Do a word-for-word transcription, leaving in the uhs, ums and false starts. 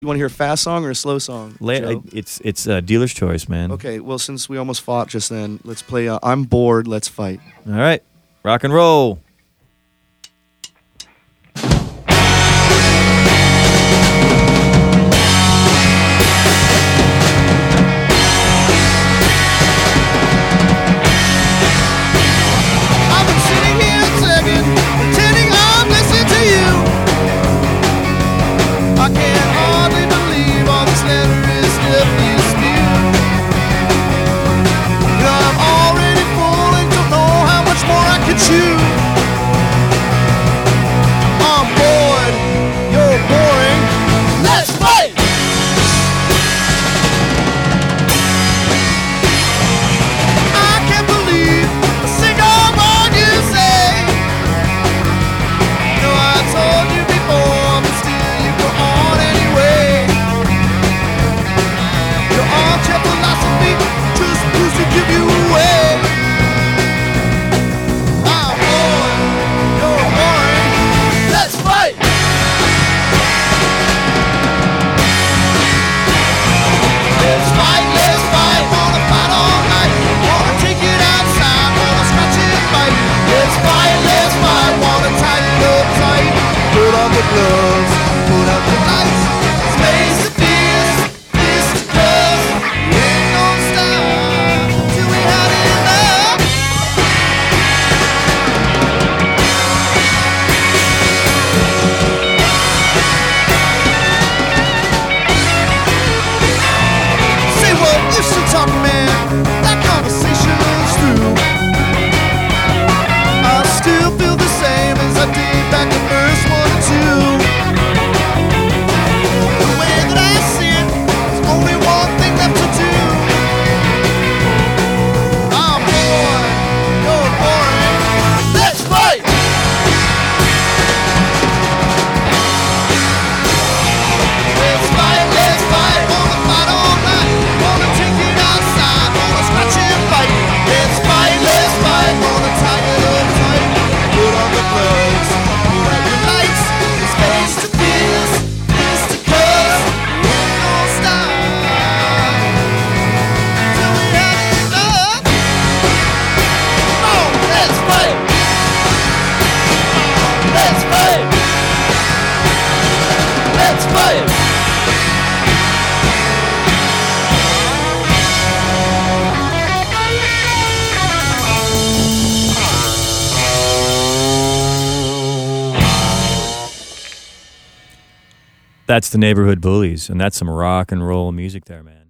You want to hear a fast song or a slow song? La- Joe? it's it's uh, dealer's choice, man. Okay, well, since we almost fought just then, let's play uh, I'm Bored, Let's Fight. All right. Rock and roll. I've been sitting here second, pretending I'm listening to you. I can't hardly believe all this letter is definitely spewed. You know, I'm already full and don't know how much more I could chew. I'm bored, you're boring, let's fight! I can't believe a single word you say. No, I told you before, but still you go on anyway. Your armchair philosophy just proves to give you away. I'm bored, you're boring, let's fight! Let's fight, let's fight, wanna fight all night. Wanna take it outside, wanna scratch and bite. Let's fight, let's fight, wanna tie it up tight. Put on the gloves, put out the lights. Space to fist, fist to cuffs. We ain't gonna stop till we had enough. Say what you should talk, man. That conversation's through. I still feel the same as I did back in verse one and two. The way that I see it, there's only one thing left to do. I'm bored, you're boring, let's fight! Let's fight, let's fight, wanna fight all night. Wanna take it outside, wanna scratch and fight. Let's fight, let's fight, wanna tie it up tight. Put on the gloves, put out your lights. It's face to fist, fist to cuffs. We ain't gonna stop till we have enough. Oh, let's fight! Let's fight! Let's fight! That's the Neighborhood Bullies, and that's some rock and roll music there, man.